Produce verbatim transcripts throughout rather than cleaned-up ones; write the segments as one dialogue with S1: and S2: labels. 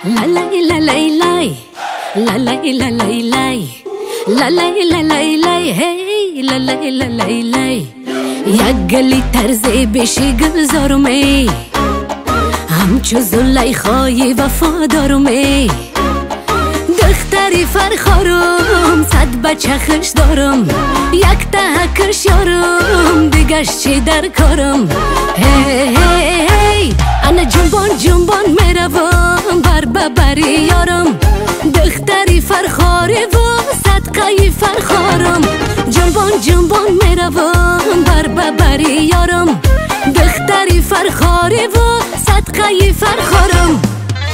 S1: La la la la la la la la la la la la la la la hey la la la la la یک گلی طرز بشی گذارمی همچو زلیخای وفادارمی دختری فرخارم صد بچه خش دارم یک تهکش یارم دیگش چی در کارم هی هی هی انا جنبان جنبان میروم بر ببری یارم دختری فرخاری و صدقه فرخارم جنبان جنبان میروم بر ببری یارم دختری فرخاری و صدقه فرخارم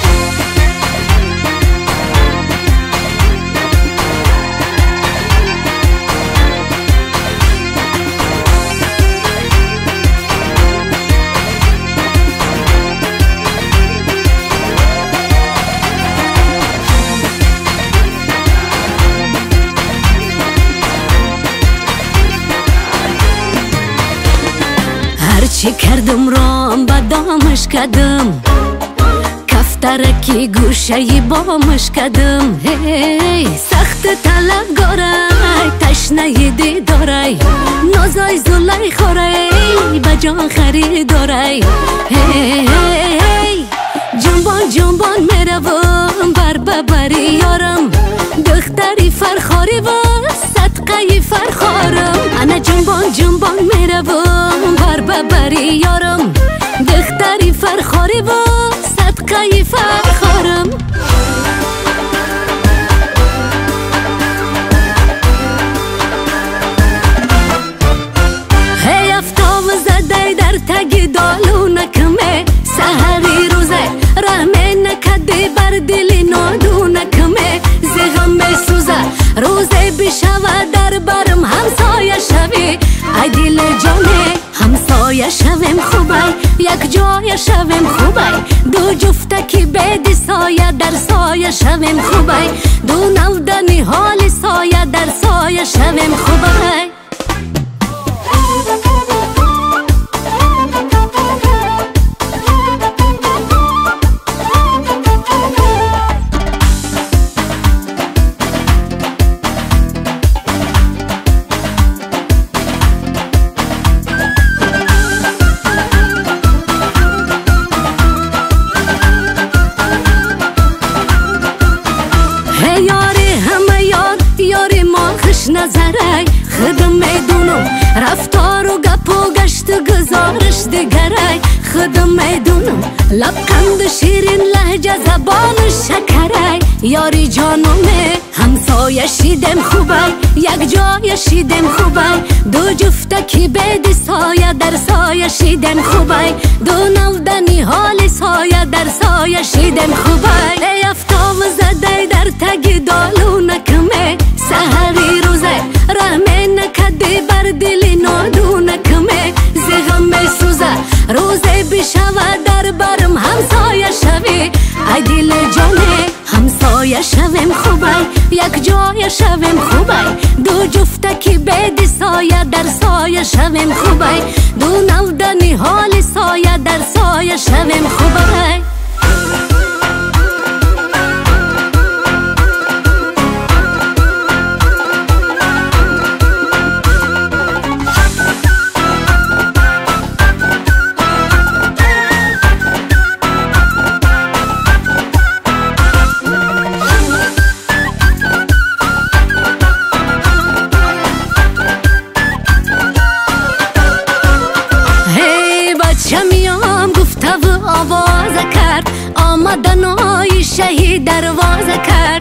S1: چی کردم رام بدامش کردم کفترکی گوشه بامش کردم هی سخت طلبگارای تشنه دیدارای نازای زلای خورای بجان خریدارای هی هی جنبان جنبان میروم بر ببری یارم دختری فرخاری و صدقه فرخارم انا جنبان جنبان میروم بر ببری یارم دختری فرخاری و صدقه فرخارم هی افتاب زده در تگ دالو نکمه سهری روزه رحمه نکده بر دلی نادو نکمه زغم بسوزه روزه بشوه در برم همسایه شوی ای دل جانه همسایه شویم خوبه یک جای شویم خوبه دو جفتکی بید سایه در سایه شویم خوبه دو نودنی حال سایه در سایه شویم خوبه نظره خودم میدونم رفتار و گپ و گشت گزارش دیگره خودم میدونم لبخند شیرین لهجه زبان شکره یاری جانمه همسایه شیدم خوبه یک جای شیدم خوبه دو جفتکی بید سایه در سایه شیدم خوبه دو نودنی حال سایه در سایه شیدم خوبه ای افتاب زده در تگ دالو نکمه سهری روزه رحمه نکده بر دلی نادو نکمه زغم بسوزه روزه بشوه در برم همسایه شوی ای دل جانه همسایه شویم خوبه یک جای شویم خوبه دو جفتکی بید سایه در سایه شویم خوبه دو نودنی حال سایه در سایه شویم خوبه آواز کرد آمدنای شهید دروازه کرد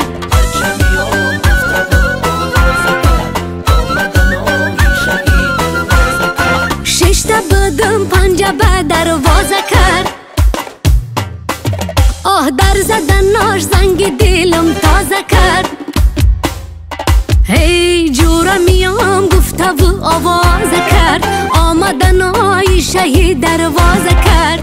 S1: ششتا بدم پنجه به دروازه کرد آه در زدناش زنگ دلم تازه کرد هی جورا میام گفته و آواز کرد آمدنای شهید دروازه کرد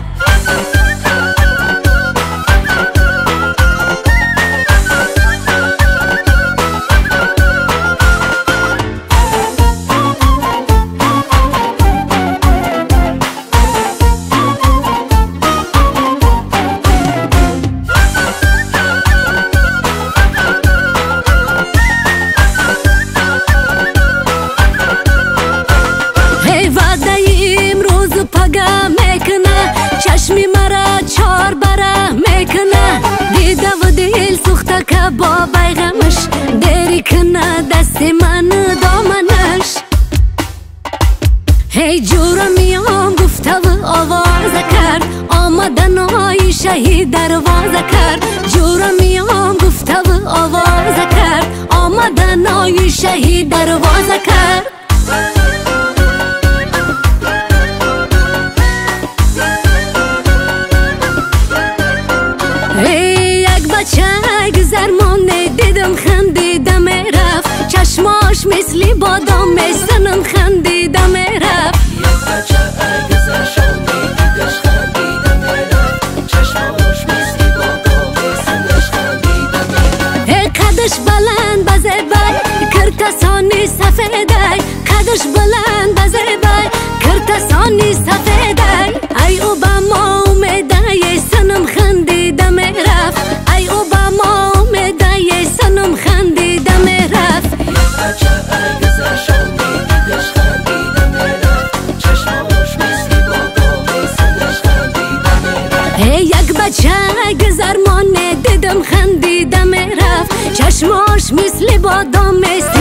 S1: من دامنش هی جورا میام گفته و آواز کرد آمدن آی شهید دروازه کرد جورا میام گفته و آواز کرد آمدن آی شهید دروازه کرد یک بچه گذرمانه دیدم خندیدم رفت چشماش مثلی بادام سنم خندیدم رفت یک بچه گذرشانه دیدش خندیدم رفت چشماش مثلی بادام سنش خندیدم رفت قدش بلند بزبای کرتسانی سفیدای قدش بلند بزبای کرتسانی سفیدای ای اوباما اومده سنم خندیدم رفت ای اوباما اومده سنم خندیدم رفت یک بچه گذرشانه دیدش خندیدم رفت چشماش مثلی بادام سنش خندیدم رفت یک بچه گذرمانه دیدم خندیدم رفت چشماش مثلی بادام